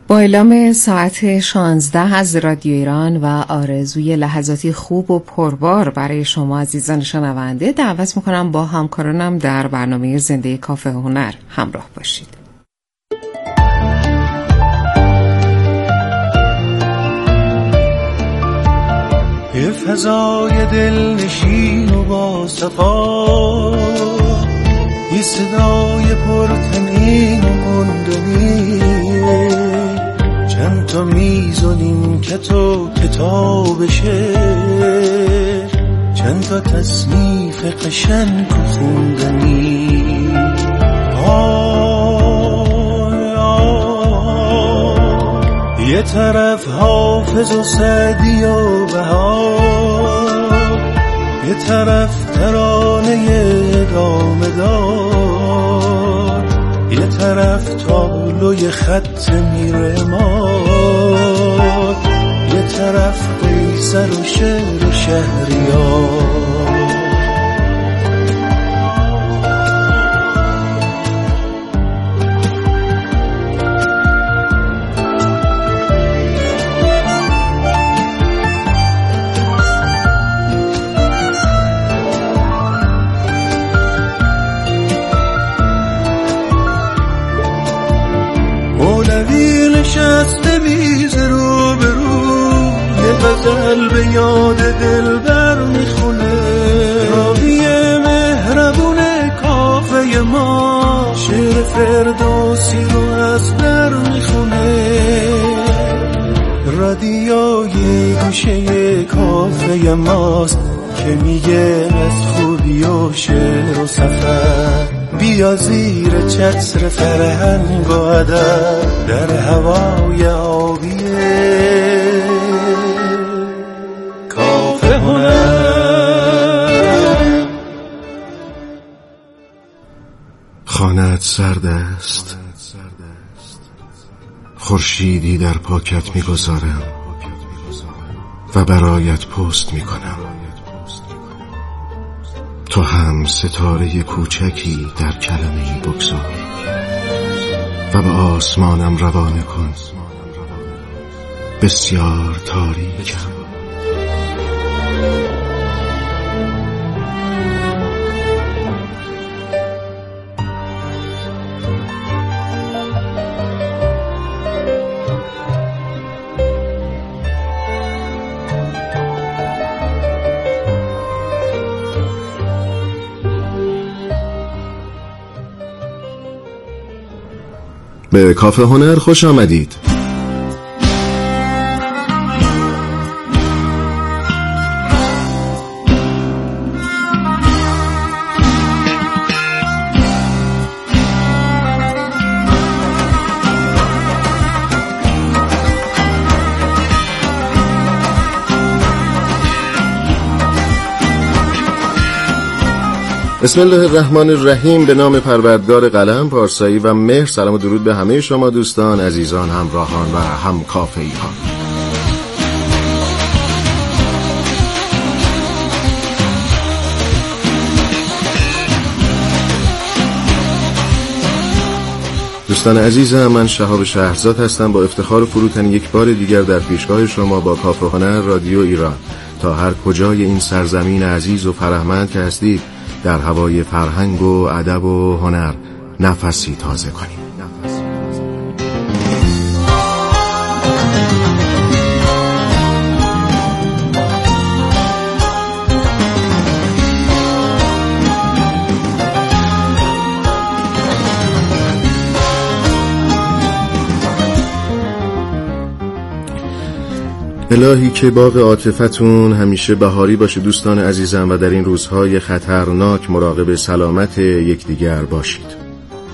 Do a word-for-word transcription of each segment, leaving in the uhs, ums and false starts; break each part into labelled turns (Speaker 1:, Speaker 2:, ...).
Speaker 1: با اعلام ساعت شانزده از رادیو ایران و آرزوی لحظاتی خوب و پربار برای شما عزیزان شنونده، دعوت میکنم با همکارانم در برنامه زنده کافه هنر همراه باشید.
Speaker 2: یه فضای دلنشین و با صفا، یه صدای پرتنین و مندنی، چند تا میزونیم که تو کتابشه، چند تا تصنیف قشنگ و خوندنی. آی آی یه طرف حافظ و سعدی و بهار، یه طرف ترانه ادامه دار، یه طرف تابلوی خط میرماد، یه طرف قیصر و شعر شهریار. نشسته میز رو به رو، یه غزل به یاد دلبر میخونه، راوی مهربون کافه ما شعر فردوسی رو از در میخونه. رادیوی گوشه کافه ماست که میگه از خوبی و شعر و سفر، بیا زیر چتر فرهنگ و ادب در هوای آبیه کافه هنر.
Speaker 3: خانه‌ات سرد است، خورشیدی در پاکت میگذارم و برایت پست میکنم. تو هم ستاره کوچکی در کلمه‌ای بگذار و به آسمانم روانه کن. بسیار تاریکم. به کافه هنر خوش آمدید. بسم الله الرحمن الرحیم. به نام پروردگار قلم، پارسایی و مهر. سلام و درود به همه شما دوستان عزیزان، همراهان و هم کافه‌ای ها. دوستان عزیزم، من شهاب شهرزاد هستم. با افتخار و فروتنی یک بار دیگر در پیشگاه شما با کافه هنر رادیو ایران. تا هر کجای این سرزمین عزیز و فرهمند که هستید، در هوای فرهنگ و ادب و هنر نفسی تازه کنیم. الهی که باغ عاطفتون همیشه بهاری باشه دوستان عزیزم، و در این روزهای خطرناک مراقب سلامت یکدیگر باشید.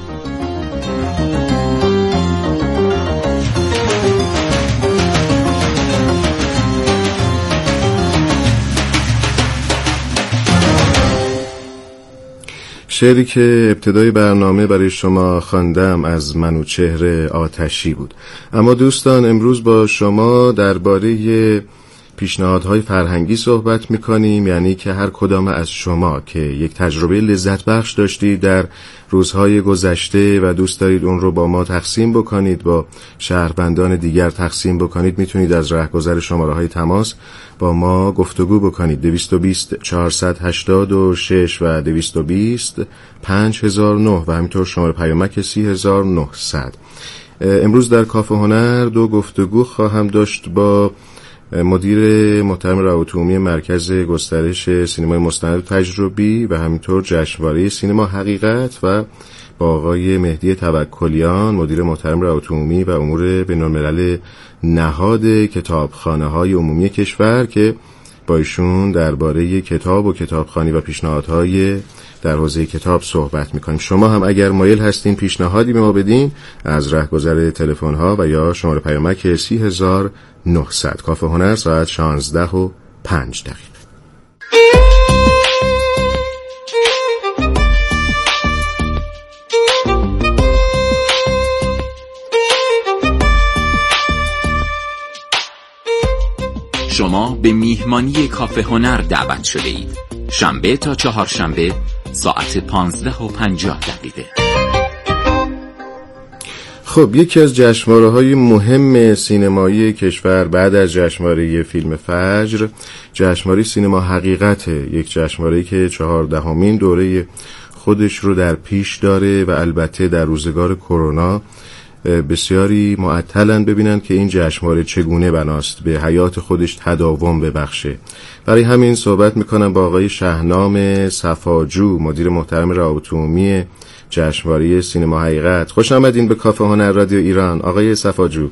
Speaker 3: شعری که ابتدای برنامه برای شما خواندم از منوچهر آتشی بود. اما دوستان، امروز با شما درباره پیشنهادهای فرهنگی صحبت میکنیم، یعنی که هر کدام از شما که یک تجربه لذت بخش داشتید در روزهای گذشته و دوست دارید اون رو با ما تقسیم بکنید، با شهروندان دیگر تقسیم بکنید، میتونید از رهگذر شماره‌های تماس با ما گفتگو بکنید. دویست و بیست چهارصد و هشتاد و شش و دویست و بیست پنج هزار و نه و همینطور شماره پیامک سی هزار و نهصد. امروز در کافه هنر دو گفتگو خواهم داشت با مدیر محترم روابط عمومی مرکز گسترش سینمای مستند تجربی و همینطور جشنواره سینما حقیقت و با آقای مهدی توکلیان مدیر محترم روابط عمومی و امور بین‌الملل نهاد کتابخانه‌های عمومی کشور که با ایشون درباره کتاب و کتابخوانی و پیشنهادهای در حوزه کتاب صحبت میکنیم. شما هم اگر مایل هستین پیشنهادی به ما بدین از رهگذر تلفن ها و یا شماره پیامک سی هزار و نهصد. کافه هنر ساعت شانزده و پنج دقیقه.
Speaker 4: شما به میهمانی کافه هنر دعوت شده اید. شنبه تا چهارشنبه ساعت پانزده و پنجاه دقیقه.
Speaker 3: خب یکی از جشنواره‌های مهم سینمایی کشور بعد از جشنواره فیلم فجر جشنواره سینما حقیقت، یک جشنواره‌ای که چهاردهمین دوره خودش رو در پیش داره و البته در روزگار کرونا بسیاری معطلن ببینن که این جشنواره چگونه بناست به حیات خودش تداوم ببخشه. برای همین صحبت میکنم با آقای شهنام صفاجو مدیر محترم روابط عمومی جشنواره سینما حقیقت. خوش آمدین به کافه هنر رادیو ایران. آقای صفاجو،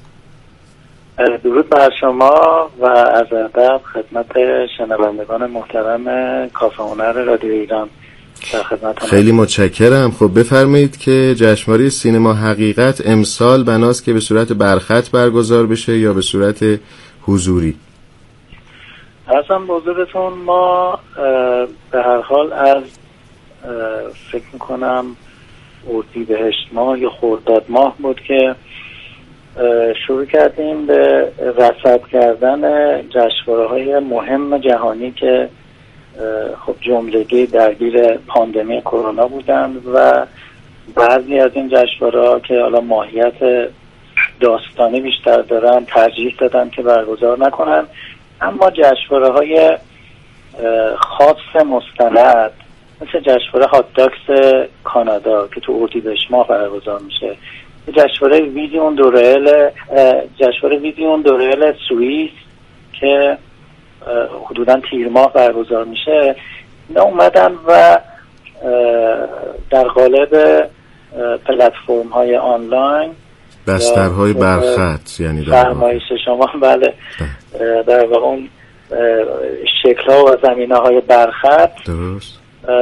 Speaker 5: درود بر شما و از ادب خدمت شنوندگان محترم کافه هنر رادیو ایران.
Speaker 3: خیلی متشکرم. خب بفرمایید که جشنواره سینما حقیقت امسال بناست که به صورت برخط برگزار بشه یا به صورت حضوری؟
Speaker 5: ارزم به حضورتون ما به هر حال از فکر میکنم اردیبهشت ماه یا خرداد ماه بود که شروع کردیم به رصد کردن جشنواره‌های مهم جهانی که خب جملگی درگیر پاندمی کرونا بودند و بعضی از این جشنواره‌ها که حالا ماهیت داستانی بیشتر دارن ترجیح دادن که برگزار نکنن، اما جشنواره‌های خاص مستند مثل جشنواره هات داگز کانادا که تو اردیبهشت ماه برگزار میشه، جشنواره ویدیون دورل جشنواره ویدیون دورل سوئیس که حدوداً تیر ماه برگزار میشه، اینا اومدن و در قالب پلتفرم های آنلاین
Speaker 3: بسترهای برخط یعنی
Speaker 5: فرمایش شما بله در واقع اون شکل ها و زمینه های برخط
Speaker 3: درست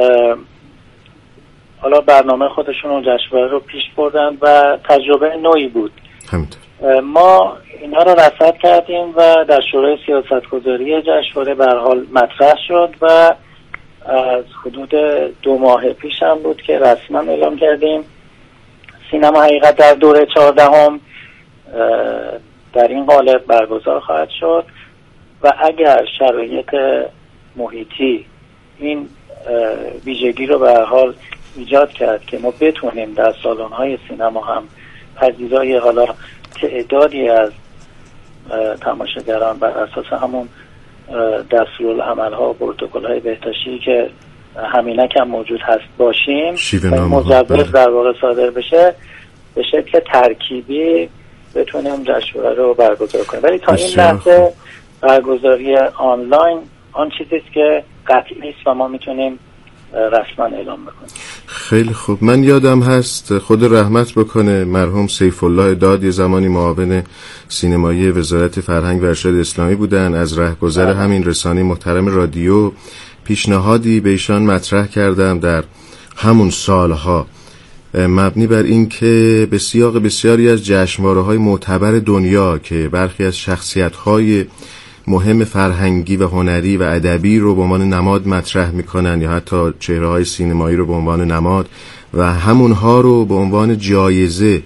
Speaker 5: حالا برنامه خودشون و جشنواره رو پیش بردن و تجربه نوعی بود.
Speaker 3: همینطور
Speaker 5: ما اینا رو رصد کردیم و در شورای سیاستگذاری جشنواره به هر حال مطرح شد و از حدود دو ماه پیش هم بود که رسما اعلام کردیم سینما حقیقت در دوره چهاردهم در این قالب برگزار خواهد شد و اگر شرایط محیطی این ویژگی رو به هر حال ایجاد کرد که ما بتونیم در سالن‌های سینما هم پذیرای حالا تعدادی از تماشاگران بر اساس همون دستورالعمل‌ها و پروتکل‌های بهداشتی که همینک هم موجود هست باشیم مجوز در واقع صادر بشه به شکل ترکیبی بتونیم جشنواره رو برگزار کنیم. ولی تا این لحظه برگزاری آنلاین آن چیزی است که قطعی نیست و ما میتونیم رسما اعلام بکنیم.
Speaker 3: خیلی خوب. من یادم هست خود رحمت بکنه مرحوم سیف الله داد یه زمانی معاون سینمایی وزارت فرهنگ و ارشاد اسلامی بودن، از رهگذر همین رسانه محترم رادیو پیشنهادی به ایشان مطرح کردم در همون سالها مبنی بر این که به سیاق بسیاری از جشنواره‌های معتبر دنیا که برخی از شخصیت‌های مهم فرهنگی و هنری و ادبی رو به عنوان نماد مطرح میکنن یا حتی چهره‌های سینمایی رو به عنوان نماد و همونها رو به عنوان جایزه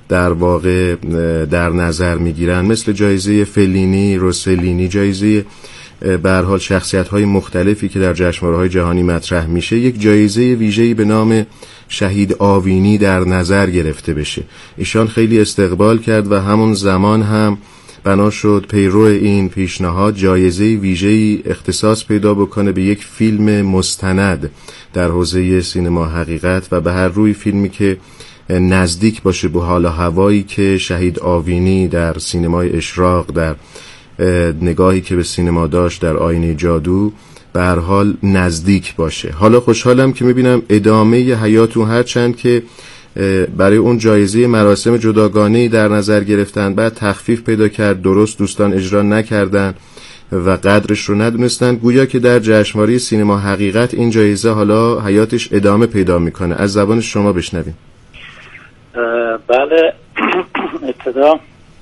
Speaker 3: در واقع در نظر میگیرن، مثل جایزه فلینی، روسلینی، جایزه به هر حال شخصیت‌های مختلفی که در جشنواره‌های جهانی مطرح میشه، یک جایزه ویژه‌ای به نام شهید آوینی در نظر گرفته بشه. ایشان خیلی استقبال کرد و همون زمان هم بنا شد پیرو این پیشنهاد جایزه ویژه‌ای اختصاص پیدا بکنه به یک فیلم مستند در حوزه سینما حقیقت و به هر روی فیلمی که نزدیک باشه به حال و هوایی که شهید آوینی در سینمای اشراق، در نگاهی که به سینما داشت در آینه جادو، به هر حال نزدیک باشه. حالا خوشحالم که میبینم ادامه حیاتون، هرچند که برای اون جایزه مراسم جداگانه‌ای در نظر گرفتن، بعد تخفیف پیدا کرد، درست دوستان اجرا نکردن و قدرش رو ندونستن، گویا که در جشنواره سینما حقیقت این جایزه حالا حیاتش ادامه پیدا میکنه. از زبان شما بشنویم.
Speaker 5: بله، ابتدا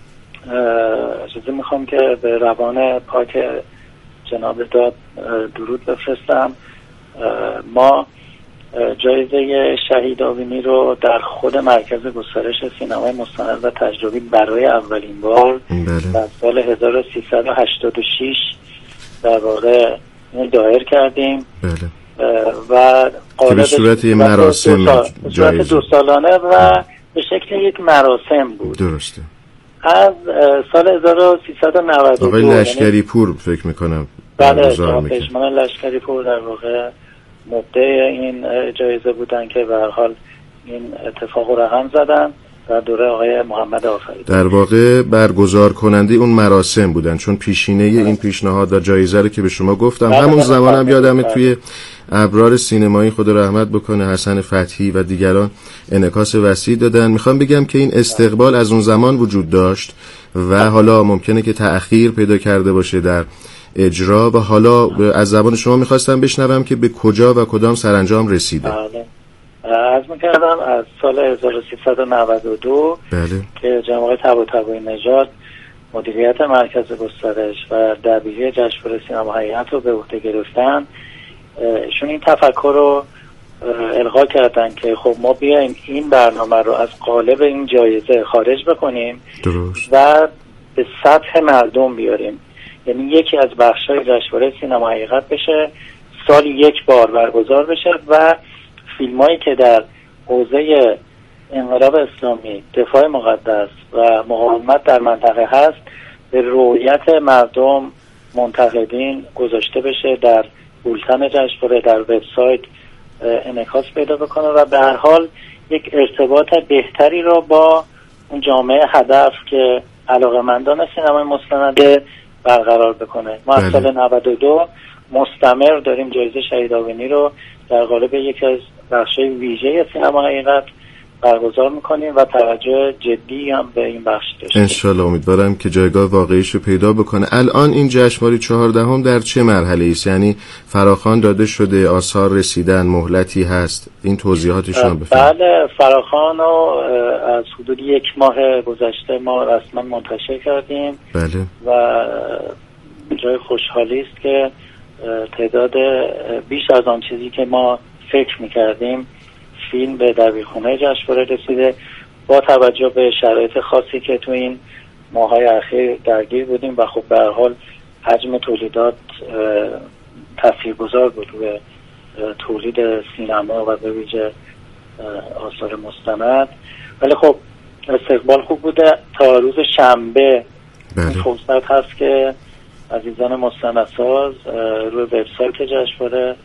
Speaker 5: اجازه میخوام که به روان پاک جناب داد درود بفرستم. ما جایزه شهید آوینی رو در خود مرکز گسترش سینمای مستند و تجربی برای اولین بار در سال هزار و سیصد و هشتاد و شش در واقع دایر کردیم.
Speaker 3: بله.
Speaker 5: و
Speaker 3: که به صورت یه مراسم
Speaker 5: دو, سال... دو سالانه و به شکل یک مراسم بود.
Speaker 3: درسته.
Speaker 5: از سال هزار و سیصد و نود و دو
Speaker 3: آقای لشکری پور فکر میکنم
Speaker 5: بله پژمان لشکری پور در واقع مبدع این جایزه بودن که به هر حال این اتفاق رو رقم زدن در دوره آقای محمد آفریدی.
Speaker 3: در واقع برگزار کننده اون مراسم بودن، چون پیشینه بله. این پیشنهاد و جایزه رو که به شما گفتم بله همون زمانم هم یادمه بله. توی ابرار سینمایی خدا رحمت بکنه حسن فتحی و دیگران انعکاس وسیع دادن. میخوام بگم که این استقبال از اون زمان وجود داشت و حالا ممکنه که تأخیر پیدا کرده باشه در اجرا و حالا از زبان شما میخواستم بشنوم که به کجا و کدام سرانجام رسیده.
Speaker 5: بله. از میکردم از سال هزار و سیصد و نود و دو
Speaker 3: بله.
Speaker 5: که جناب آقای طباطبایی نژاد مدیریت مرکز گسترش و دبیری جشنواره سینما حقیقت رو به عهده گرفتن، ایشون این تفکر رو القا کردن که خب ما بیایم این برنامه رو از قالب این جایزه خارج بکنیم
Speaker 3: درست.
Speaker 5: و به سطح مردم بیاریم، یعنی یکی از بخش‌های جشنواره سینما حقیقت بشه، سال یک بار برگزار بشه و فیلمایی که در حوزه انقلاب اسلامی، دفاع مقدس و مقاومت در منطقه هست به رؤیت مردم، منتقدین گذاشته بشه، در بولتن جشنواره، در وبسایت انعکاس پیدا بکنه و به هر حال یک ارتباط بهتری را با اون جامعه هدف که علاقه‌مندان سینمای مستند برقرار بکنه. ما از سال نود و دو مستمر داریم جایزه شهید آوینی رو در قالب یکی از بخش‌های ویژه سینما حقیقت برگزار میکنیم و توجه جدی هم به این بخش داشتیم.
Speaker 3: انشالله امیدوارم که جایگاه واقعیش رو پیدا بکنه. الان این جشنواره چهاردهم در چه مرحله است؟ یعنی فراخوان داده شده، آثار رسیدن، مهلتی هست؟ این توضیحاتش رو بفرمایید.
Speaker 5: بله، فراخوان رو از حدود یک ماه گذشته ما رسما منتشر کردیم.
Speaker 3: بله.
Speaker 5: و جای خوشحالی است که تعداد بیش از آن چیزی که ما فکر میکردیم فیلم به دبیرخونه جشنواره رسیده. با توجه به شرایط خاصی که تو این ماهای اخیر درگیر بودیم و خب به هر حال حجم تولیدات تاثیرگذار بود روی تولید سینما و به ویژه آثار مستند، ولی خب استقبال خوب بوده. تا روز شنبه این فرصت هست که عزیزان مستندساز روی وبسایت جشنواره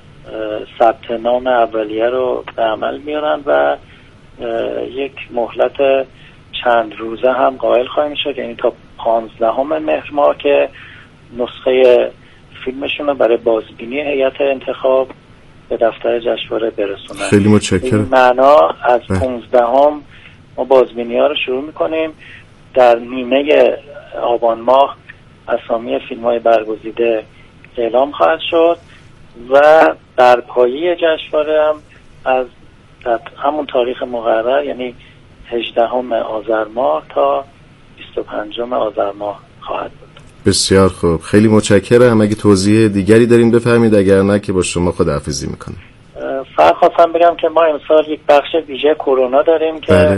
Speaker 5: ثبت نام اولیه رو به عمل میارن و یک مهلت چند روزه هم قائل خواهیم شد، یعنی تا پانزدهم مهر ماه که نسخه فیلمشون رو برای بازبینی هیئت انتخاب به دفتر جشنواره برسونن.
Speaker 3: خیلی متشکرم.
Speaker 5: این معنا از پانزدهم ما بازبینی ها رو شروع میکنیم. در نیمه آبان ماه اسامی فیلم های برگزیده اعلام خواهد شد و در پایه جشنواره هم از همون تاریخ مقرر، یعنی هجدهم آذر ماه تا بیست و پنجم آذر ماه خواهد بود.
Speaker 3: بسیار خوب، خیلی متشکرم. اگه توضیح دیگری دارین بفرمایید، اگر نه که با شما خداحافظی میکنم.
Speaker 5: فقط خواستم بگم که ما امسال یک بخش ویژه کرونا داریم که
Speaker 3: بله.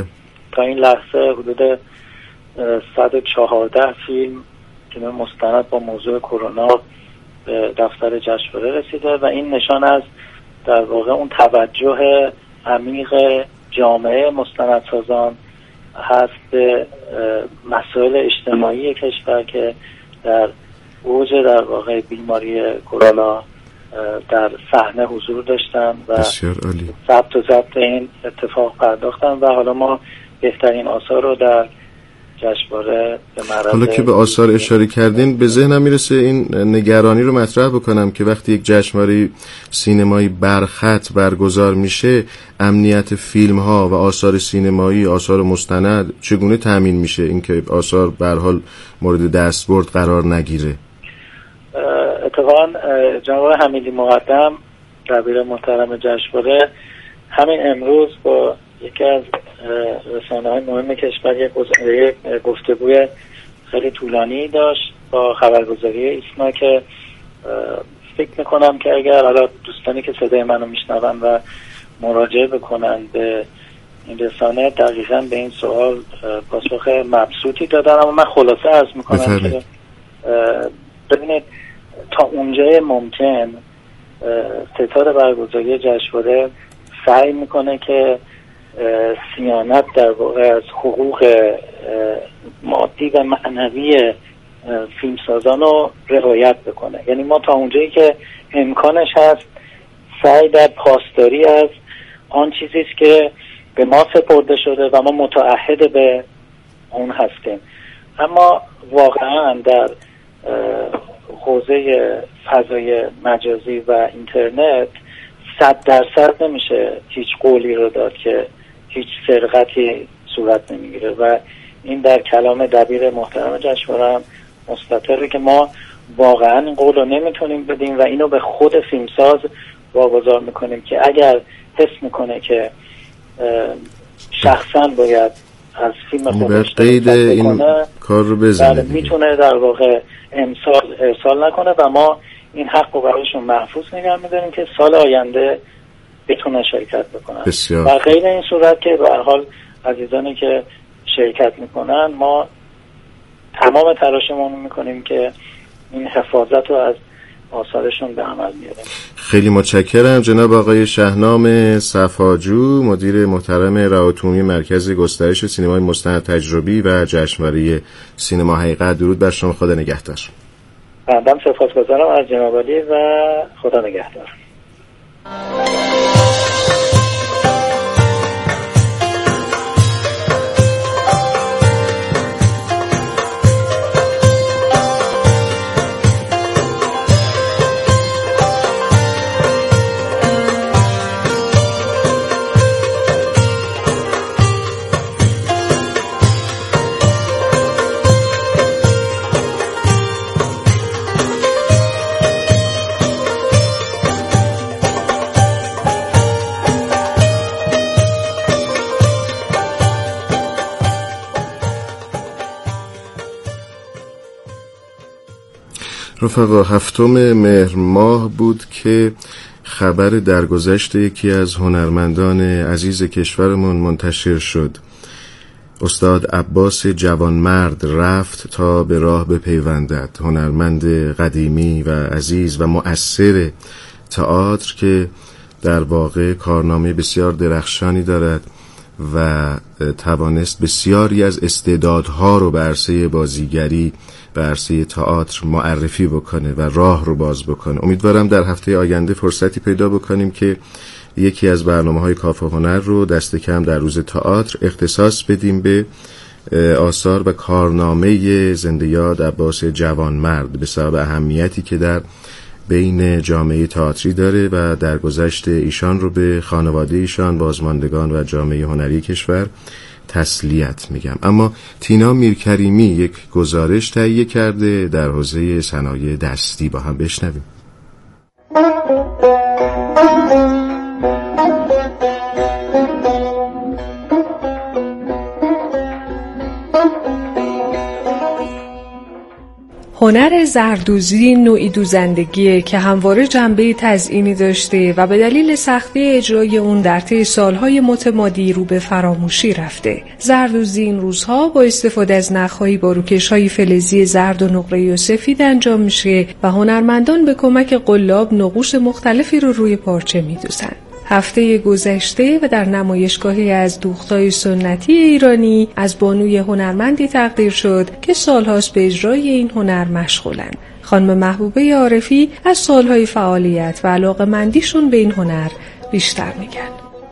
Speaker 5: تا این لحظه حدود صد و چهارده فیلم فیلم مستند با موضوع کرونا به دفتر جشنواره رسیده و این نشان از در واقع اون توجه عمیق جامعه مستندسازان هست به مسائل اجتماعی کشور که در اوج در واقع بیماری کرونا در صحنه حضور داشتن و ثبت و ضبط این اتفاق پرداختن و حالا ما بهترین آثار رو در جشنواره به معرض.
Speaker 3: حالا که به آثار اشاره کردین به ذهنم میرسه این نگرانی رو مطرح بکنم که وقتی یک جشنواره سینمایی برخط برگزار میشه امنیت فیلم ها و آثار سینمایی، آثار مستند چگونه تامین میشه اینکه آثار به هر حال مورد دستبرد قرار نگیره؟
Speaker 5: اتفاقا جناب حمیدی مقدم دبیر محترم جشنواره همین امروز با یکی از رسانه‌های مهم کشور یک گفتگوی خیلی طولانی داشت با خبرگزاری ایسنا که فکر میکنم که اگر حالا دوستانی که صدای منو میشنون و مراجعه بکنن به این رسانه دقیقاً به این سوال پاسخ مبسوطی دادن، اما من خلاصه عرض میکنم که ببینید تا اونجای ممکن ستاد برگزاری جشنواره سعی میکنه که صیانت در واقع از حقوق مادی و معنوی فیلمسازان رو رعایت بکنه. یعنی ما تا اونجایی که امکانش هست سعی در پاسداری از آن چیزی است که به ما سپرده شده و ما متعهد به اون هستیم. اما واقعا در حوزه فضای مجازی و اینترنت صد درصد نمیشه هیچ قولی رو داد که هیچ سرقتی صورت نمیگیره و این در کلام دبیر محترم جشنواره هم مستطره که ما واقعا این قول رو نمیتونیم بدیم و اینو به خود فیلمساز واگذار میکنیم که اگر حس میکنه که شخصا باید از فیلم خودش
Speaker 3: قید این کار رو بزنه
Speaker 5: میتونه در واقع امسال ارسال نکنه و ما این حق رو برایشون محفوظ نگه میداریم که سال آینده بتونن شرکت بکنن.
Speaker 3: بسیار.
Speaker 5: و غیر این صورت که به هر حال عزیزانی که شرکت میکنن ما تمام تلاشمون میکنیم که این حفاظت رو از آثارشون به عمل میاریم.
Speaker 3: خیلی متشکرم جناب آقای شهنام صفاجو، مدیر محترم رعایت‌عمومی مرکز گسترش سینمای مستند تجربی و جشنواره سینما حقیقت. درود بر شما، خدا نگهدار.
Speaker 5: بنده سپاسگزارم از جناب عالی و خدا نگهدار.
Speaker 3: رفقا هفتم مهر ماه بود که خبر درگذشت یکی از هنرمندان عزیز کشورمون منتشر شد. استاد عباس جوانمرد رفت تا به راه بپیوندد. هنرمند قدیمی و عزیز و مؤثر تئاتر که در واقع کارنامه بسیار درخشانی دارد و توانست بسیاری از استعدادها رو به عرصه بازیگری به عرصه تئاتر معرفی بکنه و راه رو باز بکنه. امیدوارم در هفته آینده فرصتی پیدا بکنیم که یکی از برنامه‌های کافه هنر رو دست کم در روز تئاتر اختصاص بدیم به آثار و کارنامه زنده یاد عباس جوانمرد به سبب اهمیتی که در بین جامعه تئاتری داره و در گذشت ایشان رو به خانواده ایشان، بازماندگان و جامعه هنری کشور تسلیت میگم. اما تینا میرکریمی یک گزارش تهیه کرده در حوزه صنایع دستی، با هم بشنویم.
Speaker 6: هنر زردوزی نوعی دوزندگیه که همواره جنبه تزئینی داشته و به دلیل سختی اجرای اون در طی سالهای متمادی رو به فراموشی رفته. زردوزی این روزها با استفاده از نخ‌های با روکش‌های فلزی زرد و نقره‌ای و سفید انجام میشه و هنرمندان به کمک قلاب نقوش مختلفی رو روی پارچه میدوزن. هفته گذشته و در نمایشگاهی از دوختای سنتی ایرانی از بانوی هنرمندی تقدیر شد که سالهاست به اجرای این هنر مشغولند. خانم محبوبه عارفی از سالهای فعالیت و علاقه‌مندیشون به این هنر بیشتر میگن.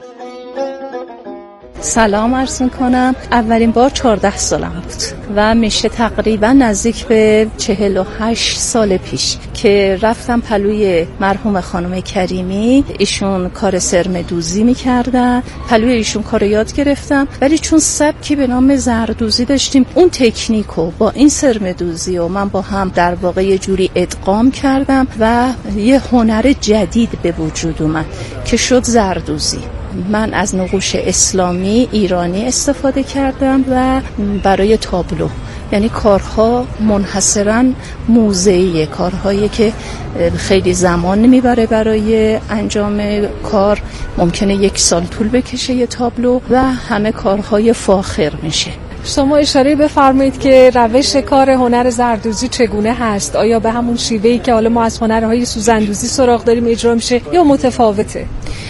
Speaker 7: سلام عرض میکنم. اولین بار چهارده سالم بود و میشه تقریبا نزدیک به چهل و هشت سال پیش که رفتم پلوی مرحوم خانم کریمی. ایشون کار سرمه دوزی میکردن، پلوی ایشون کار یاد گرفتم، ولی چون سبکی به نام زردوزی داشتیم، اون تکنیکو با این سرمه دوزی و من با هم در واقع یه جوری ادغام کردم و یه هنر جدید به وجود اومد که شد زردوزی. من از نقوش اسلامی ایرانی استفاده کردم و برای تابلو، یعنی کارها منحصراً موضعیه، کارهایی که خیلی زمان نمیبره برای انجام کار، ممکنه یک سال طول بکشه یه تابلو و همه کارهای فاخر میشه.
Speaker 6: شما اشاره بفرمایید که روش کار هنر زردوزی چگونه هست؟ آیا به همون شیوهی که حالا ما از هنرهای سوزندوزی سراغ داریم اجرا میشه یا متفاوته؟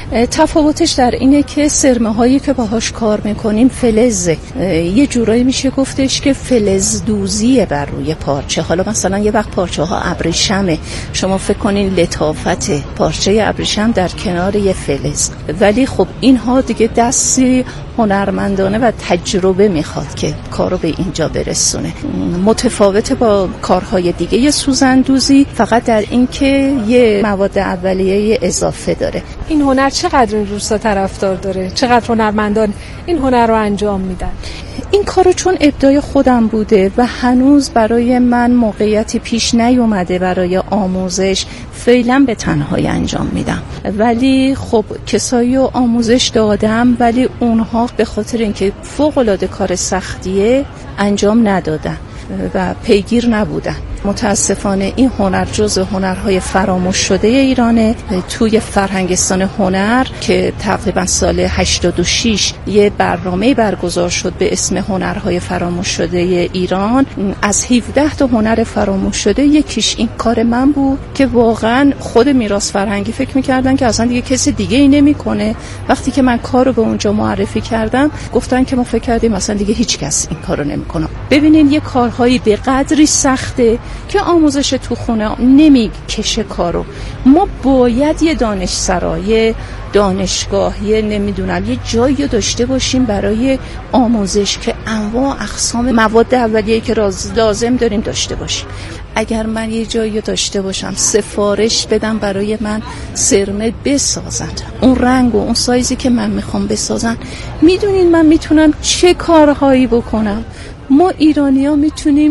Speaker 7: تفاوتش در اینه که سرمه هایی که باهاش کار میکنیم فلزه، یه جورایی میشه گفتش که فلز دوزیه بر روی پارچه. حالا مثلا یه وقت پارچه ها ابریشمه، شما فکر کنین لطافت پارچه ابریشم در کنار یه فلز، ولی خب اینها دیگه دستی هنرمندانه و تجربه میخواد که کارو به اینجا برسونه. متفاوت با کارهای دیگه یه سوزندوزی فقط در این که یه مواد اولیه اضافه داره.
Speaker 6: این هنر چقدر این روستا طرفدار داره؟ چقدر هنرمندان این هنر رو انجام میدن؟
Speaker 7: این کارو چون ابداع خودم بوده و هنوز برای من موقعیتی پیش نیومده برای آموزش، فعلا به تنهایی انجام میدم. ولی خب کسایی رو آموزش دادم، ولی اونها به خاطر اینکه فوق‌العاده کار سختیه انجام ندادن و پیگیر نبودن. متاسفانه این هنر جزء هنرهای فراموش شده ایرانه. توی فرهنگستان هنر که تقریبا سال هشتاد و شش یه برنامه برگزار شد به اسم هنرهای فراموش شده ایران، از هفده تا هنر فراموش شده یکیش این کار من بود که واقعا خود میراث فرهنگی فکر می‌کردن که اصلا دیگه کسی دیگه ای نمی‌کنه. وقتی که من کارو به اونجا معرفی کردم گفتن که ما فکر کردیم مثلا دیگه هیچ کس این کارو نمی‌کنه. ببینین یه کارهایی به قدری سخته که آموزش تو خونه نمیکشه کارو. ما باید یه دانشسرای، دانشگاهی، نمیدونم یه جایی داشته باشیم برای آموزش که انواع اقسام مواد اولیه که لازم داریم داشته باشیم. اگر من یه جایی داشته باشم سفارش بدم برای من سرمه بسازن، اون رنگ و اون سایزی که من میخوام بسازن، میدونین من میتونم چه کارهایی بکنم. ما ایرانی‌ها میتونیم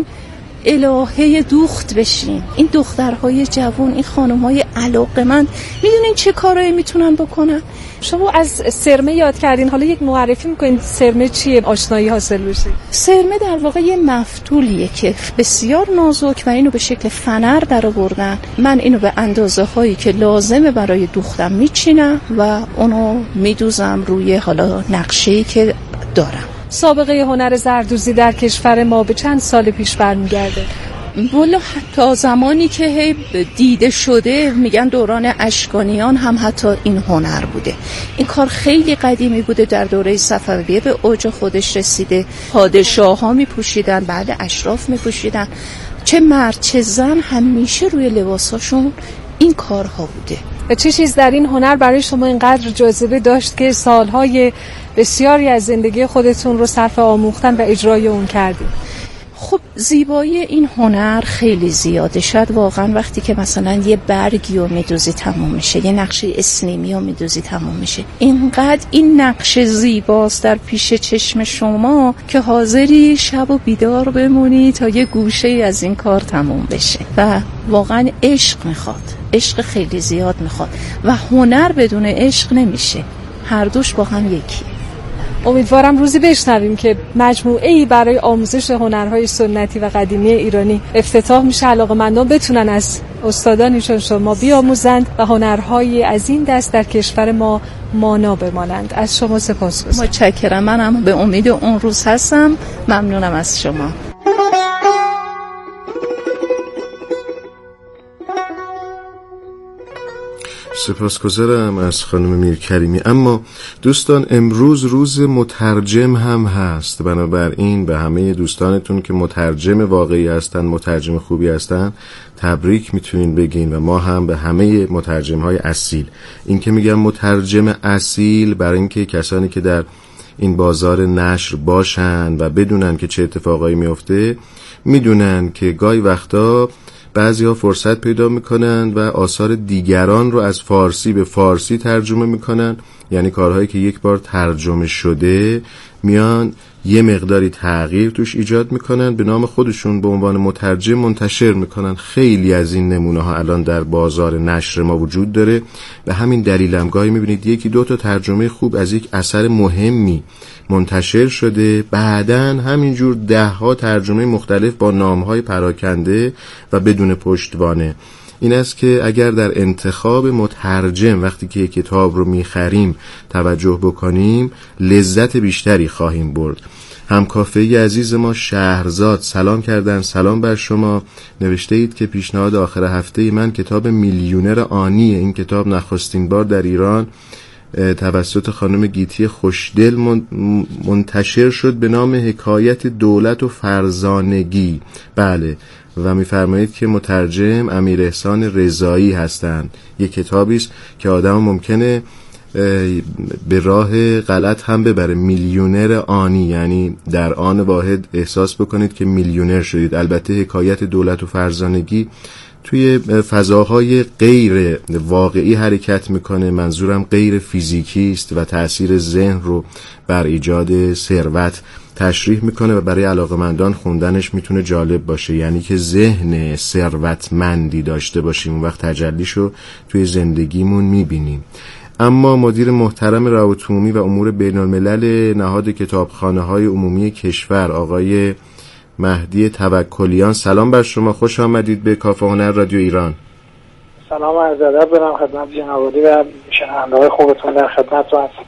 Speaker 7: الهه دوخت بشین. این دخترهای جوان، این خانمهای علاقه‌مند میدونین چه کارایی میتونن بکنن؟
Speaker 6: شما از سرمه یاد کردین، حالا یک معرفی میکنین سرمه چیه، آشنایی حاصل بشه؟
Speaker 7: سرمه در واقع یه مفتولیه که بسیار نازک و اینو به شکل فنر در آوردن. من اینو به اندازه هایی که لازمه برای دوختم میچینم و اونو میدوزم روی حالا نقشه‌ای که دارم.
Speaker 6: سابقه هنر زردوزی در کشور ما به چند سال پیش برمیگرده؟
Speaker 7: والا تا زمانی که هی دیده شده میگن دوران اشکانیان هم حتی این هنر بوده. این کار خیلی قدیمی بوده، در دوره صفویه به اوج خودش رسیده. پادشاه ها میپوشیدن، بعد اشراف میپوشیدن، چه مرد چه زن همیشه روی لباساشون این کارها بوده.
Speaker 6: و چه چیز در این هنر برای شما اینقدر جاذبه داشت که سالهای بسیاری از زندگی خودتون رو صرف آموختن و اجرای اون کردید؟
Speaker 7: خب زیبایی این هنر خیلی زیاده. شاید واقعا وقتی که مثلا یه برگی رو میدوزی تموم میشه، یه نقشه اسلیمی رو میدوزی تموم میشه، اینقدر این نقشه زیباست در پیش چشم شما که حاضری شب و بیدار بمونی تا یه گوشه از این کار تموم بشه. و واقعا عشق میخواد، عشق خیلی زیاد میخواد و هنر بدون عشق نمیشه، هر دوش با هم یکی.
Speaker 6: امیدوارم روزی بشنویم که مجموعه‌ای برای آموزش هنرهای سنتی و قدیمی ایرانی افتتاح میشه، علاقه‌مندان بتونن از استادانی چون شما بیاموزند و هنرهای از این دست در کشور ما مانا بمانند. از شما سپاسگزارم.
Speaker 7: متشکرم. منم به امید اون روز هستم. ممنونم از شما.
Speaker 3: سپاسگزارم از خانم میرکریمی. اما دوستان امروز روز مترجم هم هست، بنابراین به همه دوستانتون که مترجم واقعی هستن، مترجم خوبی هستن، تبریک میتونین بگین و ما هم به همه مترجم های اصیل. این که میگم مترجم اصیل برای اینکه کسانی که در این بازار نشر باشن و بدونن که چه اتفاقایی میفته، میدونن که گاهی وقتا بعضی ها فرصت پیدا میکنن و آثار دیگران رو از فارسی به فارسی ترجمه میکنن، یعنی کارهایی که یک بار ترجمه شده میان یه مقداری تغییر توش ایجاد میکنن، به نام خودشون به عنوان مترجم منتشر میکنن. خیلی از این نمونه ها الان در بازار نشر ما وجود داره. به همین دلیل هم گاهی میبینید یکی دو تا ترجمه خوب از یک اثر مهمی منتشر شده، بعدن همینجور ده ها ترجمه مختلف با نامهای پراکنده و بدون پشتوانه. این است که اگر در انتخاب مترجم وقتی که یک کتاب رو میخریم توجه بکنیم، لذت بیشتری خواهیم برد. همکافه عزیز ما شهرزاد سلام کردن. سلام بر شما. نوشته اید که پیشنهاد آخر هفته من کتاب میلیونر آنی. این کتاب نخستین بار در ایران توسط خانم گیتی خوشدل منتشر شد به نام حکایت دولت و فرزانگی. بله، و می‌فرمایید که مترجم امیر احسان رضایی هستند. یک کتابی است که آدم ممکنه به راه غلط هم ببره. میلیونر آنی، یعنی در آن واحد احساس بکنید که میلیونر شدید. البته حکایت دولت و فرزانگی توی فضاهای غیر واقعی حرکت میکنه، منظورم غیر فیزیکی است و تأثیر ذهن رو بر ایجاد ثروت تشریح میکنه و برای علاقه‌مندان خوندنش میتونه جالب باشه. یعنی که ذهن ثروتمندی داشته باشیم، اون وقت تجلیشو توی زندگیمون میبینیم. اما مدیر محترم روابط عمومی و امور بین الملل نهاد کتابخانه‌های عمومی کشور آقای مهدی توکلیان، سلام بر شما. خوش آمدید به کافه هنر رادیو ایران.
Speaker 5: سلام و عرض ادب برم خدمت جناب عالی و شنونده‌های خوبتون در خدمتتون هستم.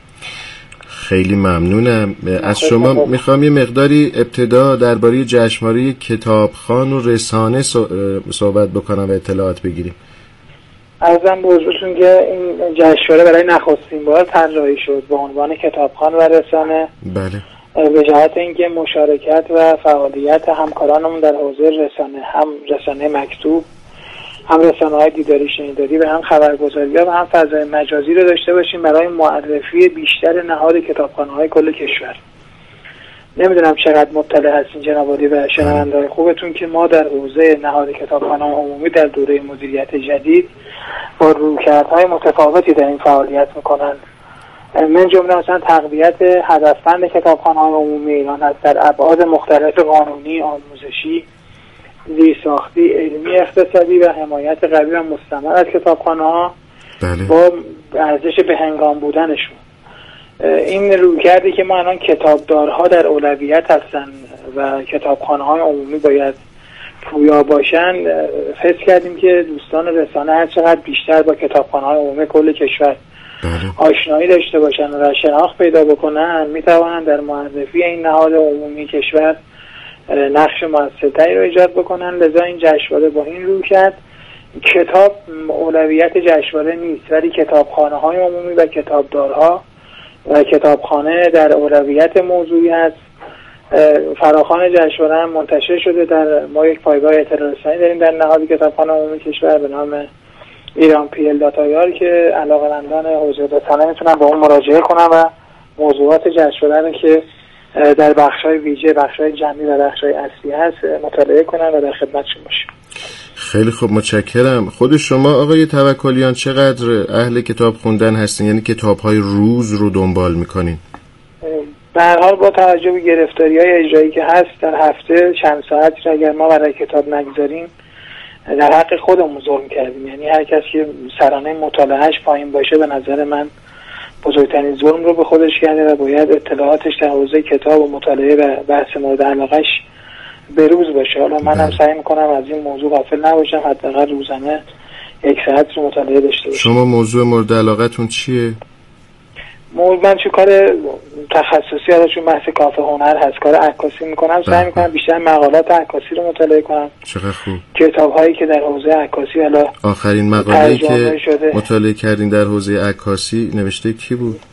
Speaker 3: خیلی ممنونم از شما. میخوام یه مقداری ابتدا درباره جشنواره کتابخوان و رسانه صحبت بکنم و اطلاعات بگیریم.
Speaker 5: عرضم به حضورتون که این جشنواره برای نخستین بار طراحی شد با عنوان کتابخوان و رسانه.
Speaker 3: بله.
Speaker 5: به جهت اینکه مشارکت و فعالیت همکارانمون در حوزه رسانه، هم رسانه مکتوب، هم رسانه‌های دیداری شنیداری و هم خبرگزاری و هم فضای مجازی رو داشته باشیم برای معرفی بیشتر نهاد کتابخانه‌های کل کشور. نمیدونم چقدر مطلع هستین جناب عالی و شنونده‌های خوبتون که ما در حوزه نهاد کتابخانه عمومی در دوره مدیریت جدید با رویکردهای متفاوتی در این فعالیت میکنن. من جمله مثلا تقویت هدفمند کتابخانه‌های عمومی ایران هست در ابعاد مختلف قانونی، آموزشی، زیرساختی، علمی، اقتصادی و حمایت قوی و مستمر از کتابخانه‌ها با ارزش به هنگام بودنشون. این رویکردی که ما الان کتابدارها در اولویت هستن و کتابخانه‌های عمومی باید پویا باشن، حس کردیم که دوستان رسانه هر چقدر بیشتر با کتابخانه‌های عمومی کل کشور آشنایی داشته باشن و شناخت پیدا بکنن، میتوانن در معرفی این نهاد عمومی کشور نقش موثرتری رو ایجاد بکنن. لذا این جشنواره با این روی کرد کتاب اولویت جشنواره نیست، ولی کتابخانه‌های عمومی و کتابدارها و کتابخانه در اولویت موضوعی هست. فراخوان جشنواره منتشر شده در ما یک پایگاه اطلاع رسانی داریم در نهاد کتابخانه عمومی کشور به نام ایران پی ال داتایار که علاقه‌مندان حوزه رسانه میتونن با اون مراجعه کنن و موضوعات جشنواره رو که در بخش‌های ویژه، بخش‌های جمعی و بخش‌های اصلی هست مطالعه کنن و در خدمتشون باشیم.
Speaker 3: خیلی خوب، متشکرم. خود شما آقای توکلیان چقدر اهل کتاب خوندن هستین؟ یعنی کتاب‌های روز رو دنبال می‌کنین؟
Speaker 5: به هر حال با توجه به گرفتاری‌های اجرایی که هست در هفته چند ساعت را اگر ما برای کتاب نگذاریم در حق خودمون ظلم کردیم. یعنی هر کس که سرانه مطالعهش پایین باشه به نظر من
Speaker 8: بزرگترین ظلم رو به خودش کرده و باید اطلاعاتش در حوزه کتاب و مطالعه و بحث مورد علاقهش بروز باشه. حالا منم سعی میکنم از این موضوع غافل نباشم، حداقل روزانه یک ساعت رو مطالعه داشته باشم.
Speaker 3: شما موضوع مورد علاقتون چیه؟
Speaker 8: من چه کار تخصصی هست، چون بحث کافه هنر هست، کار عکاسی میکنم، سعی میکنم بیشتر مقالات عکاسی رو مطالعه کنم.
Speaker 3: چقدر خوب.
Speaker 8: کتاب هایی که در حوزه عکاسی، حالا
Speaker 3: آخرین مقاله‌ای که شده. مطالعه کردین در حوزه عکاسی نوشته کی بود؟